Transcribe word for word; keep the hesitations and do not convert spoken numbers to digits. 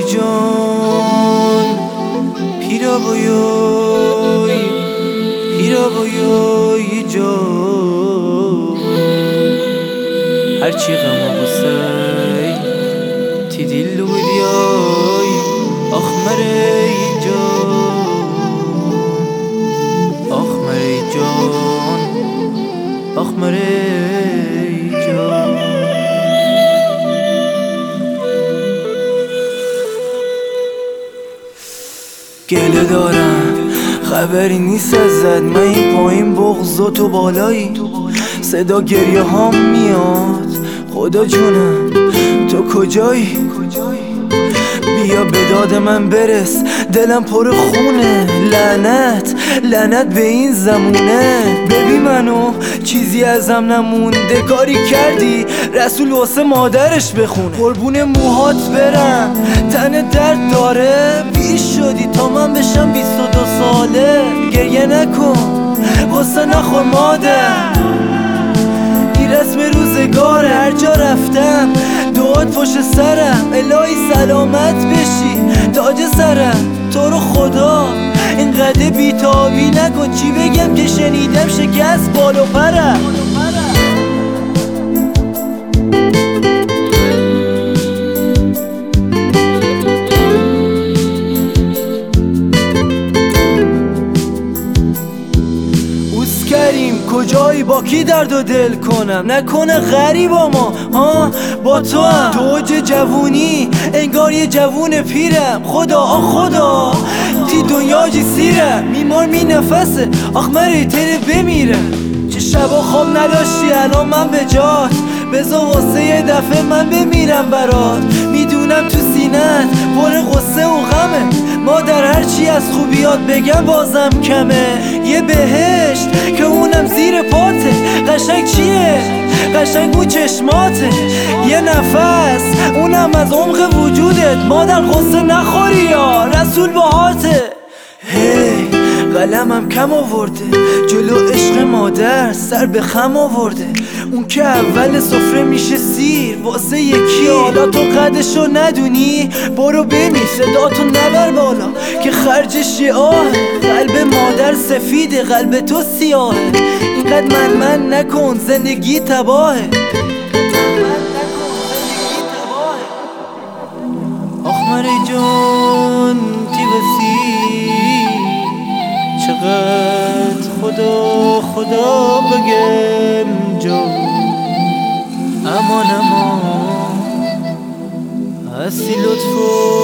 جان پیرا بایوی پیرا بایوی جان هرچی غم و غصه تی دل و بیای آخ مره جان آخ مره جان آخ مره جان گله دارم خبری نیست ازت، من این پایین بغض و تو بالایی، صدا گریه هام میاد خدا جونم تو کجایی؟ بیا به داد من برس دلم پر خونه، لعنت لعنت به این زمونه. ببین منو چیزی ازم نمونده، کاری کردی رسول واسه مادرش بخونه. قربون موهات برم تن درد داره، بیش شدی تا من بشم بیست و دو ساله. گریه نکن واسه نخور مادر، این رسم روزگاره. هر جا رفتم دعات پشت سرم، الهی سلامت بشی تاج سرم. تو رو خدا اینقدر بیتابی نکن، چی بگم که شنیدم شکست بال و پرم. کریم کجایی با کی درد و دل کنم؟ نکنه غریبا ما ها با تو هم دوج جوونی انگار یه جوون پیرم. خدا آخ خدا تی دنیا جی سیرم، میمار می نفسه آخ مری تره بمیرم. چه شبا خواب نداشتی الان من به جات، بذار واسه یه دفعه من بمیرم برات. میدونم تو سینت پر غصه و غمه، ما در هرچی از خوبیات بگم بازم کمه. یه بهشت که اونم زیر پاته، قشنگ چیه؟ قشنگ اون چشماته. یه نفس اونم از عمق وجودت، مادر غصه نخوری یا رسول باهاته. هی قلمم کم آورده جلو عشق مادر، سر به خم آورده. اون که اول سفره میشه سیر واسه یکی، حالا تو قدشو ندونی برو بمیر. صداتو نبر بالا که خرجش یه آه، قلب مادر سفیده قلب تو سیاهه. اینقدر من من نکن زندگی تباهه. آخ مره جان تی وسی چقدر خدا خدا بگم جان. امان امان هستی لطفو